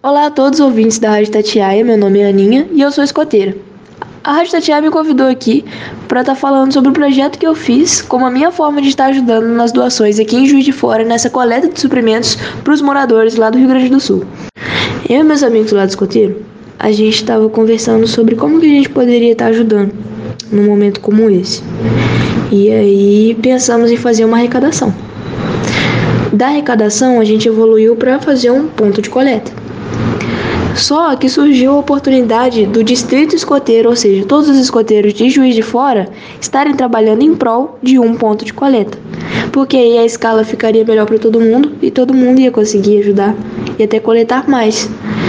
Olá a todos os ouvintes da Rádio Tatiaia, meu nome é Aninha e eu sou escoteira. A Rádio Tatiaia me convidou aqui para estar falando sobre o projeto que eu fiz como a minha forma de estar ajudando nas doações aqui em Juiz de Fora, nessa coleta de suprimentos para os moradores lá do Rio Grande do Sul. Eu e meus amigos lá do escoteiro, a gente estava conversando sobre como que a gente poderia estar ajudando num momento como esse. E aí pensamos em fazer uma arrecadação. Da arrecadação, a gente evoluiu para fazer um ponto de coleta. Só que surgiu a oportunidade do distrito escoteiro, ou seja, todos os escoteiros de Juiz de Fora, estarem trabalhando em prol de um ponto de coleta. Porque aí a escala ficaria melhor para todo mundo e todo mundo ia conseguir ajudar e até coletar mais.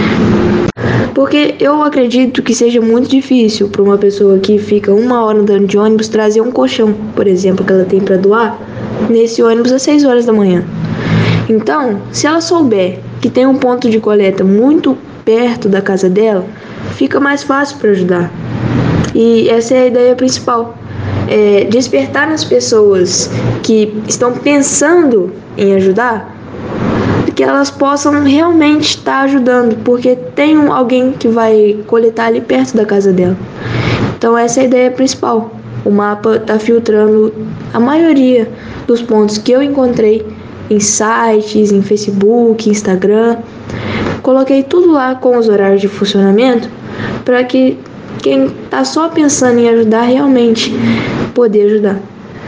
Porque eu acredito que seja muito difícil para uma pessoa que fica 1 hora andando de ônibus trazer um colchão, por exemplo, que ela tem para doar, nesse ônibus às 6 horas da manhã. Então, se ela souber que tem um ponto de coleta muito perto da casa dela, fica mais fácil para ajudar. E essa é a ideia principal. Despertar nas pessoas que estão pensando em ajudar, que elas possam realmente estar ajudando, porque tem alguém que vai coletar ali perto da casa dela. Então essa é a ideia principal. O mapa está filtrando a maioria dos pontos que eu encontrei em sites, em Facebook, Instagram. Coloquei tudo lá com os horários de funcionamento para que quem está só pensando em ajudar realmente poder ajudar.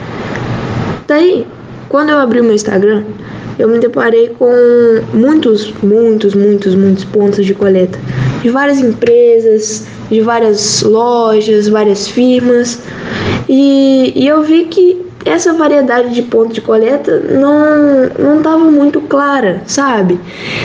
Daí, quando eu abri o meu Instagram, eu me deparei com muitos pontos de coleta de várias empresas, de várias lojas, várias firmas, e eu vi que essa variedade de pontos de coleta não estava muito clara, sabe?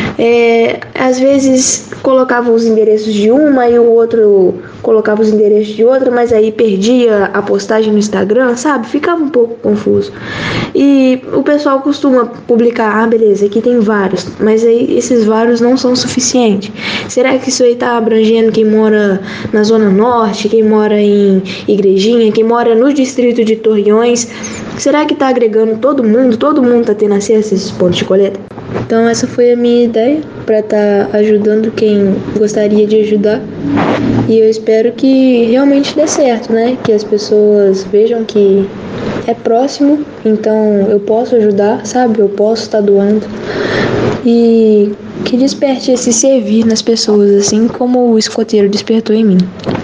Às vezes colocava os endereços de uma e o outro colocava os endereços de outra, mas aí perdia a postagem no Instagram, sabe? Ficava um pouco confuso. E o pessoal costuma publicar, beleza, aqui tem vários, mas aí esses vários não são suficientes. Será que isso aí tá abrangendo quem mora na Zona Norte, quem mora em Igrejinha, quem mora no distrito de Torreões? Será que tá agregando todo mundo? Todo mundo tá tendo acesso a esses pontos de coleta? Então essa foi a minha ideia para estar ajudando quem gostaria de ajudar. E eu espero que realmente dê certo, né? Que as pessoas vejam que é próximo, então eu posso ajudar, sabe? Eu posso estar doando. E que desperte esse servir nas pessoas, assim como o escoteiro despertou em mim.